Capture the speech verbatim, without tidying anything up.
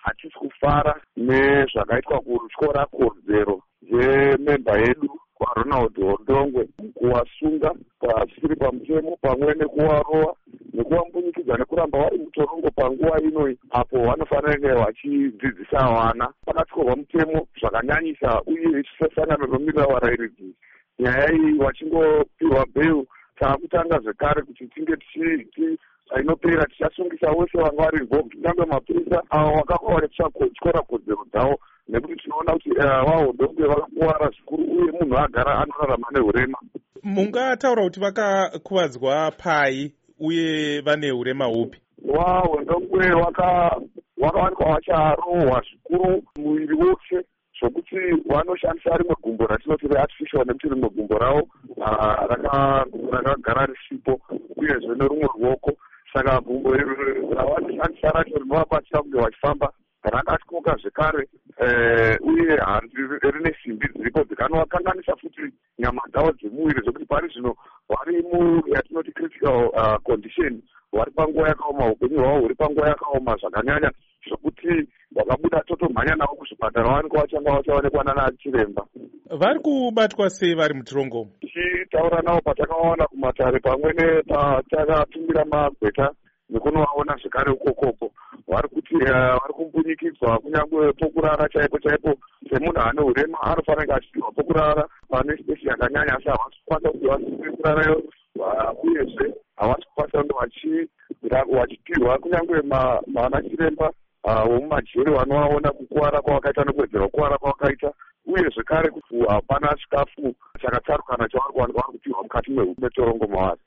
hatisi kufara nezvakaitwa kutyora kodzero dzememba yedu kwaRonald Hondongwe kuwasunga pasiri pamutemo pamwe nekuvarowa nekuvamunyikidza nekuramba vari mutorongo panguva ino apo vanofanira vachidzidzisa vana. Pakatyorwa mutemo zvakanyanyisa uye chisasangana nomirira varayiridzi nyaya iyi vachingopirwa bheu. Takutanga zvekare kuti tinge tichi inopera tichasungisa wese vanga vari involved kunyange mapurisa avo vakakwa vachityora kodzero dzavo nekuti tinoona kuti vaHondongwe vakakuvara zvikuru uye munhu agara anorarama neurema. Mungataura kuti vakakuvadzwa pai uye vane urema hupi? vaHondongwe vakawanikwa vacharohwa zvikuru muviri wose zvokuti vanoshandisa rimwe gumbo ratinoti reartificial nekuti rimwe gumbo ravo rakagara risipo uyezve nerumwe ruoko. Saka gumbo ravanoshandisa racho rinovabatsira kunge vachifamba rakatyoka zvekare uye rine simbi dziripo dzikanovakanganisa futi nyama dzavo dzemuviri zvokuti pari zvino vari muyatinoti critical condition, vari panguva yakaoma, upenyu hwavo huri panguva yakaoma zvakanyanya zvokuti vakabuda totomhanya navo kuzvipatara vavanenge vachanga vachaonekwa nana chiremba. Vari kubatwa sei vari mutorongo? Tichitaura navo patakaona kumatare pamwe nepatakatumira magweta nekunovaona zvekare ukokoko vari kuti vari kumbunyikidzwa kunyange pokurara chaipo chaipo semunhu ane urema anofanira achipiwa pokurara pane spesi yakanyanya asi havasi kukwanisa kuti vasise kurarayo uyezve havasi kukwanisa kunge vachipiwa kunyange mana chiremba vomumajeri vanovaona kukuvara kwavakaita nekuwedzera kukuvara kwavakaita uye zvekare kuti hapana chikafu chakatsarukana chavari kupiwa mukati metorongo mavari.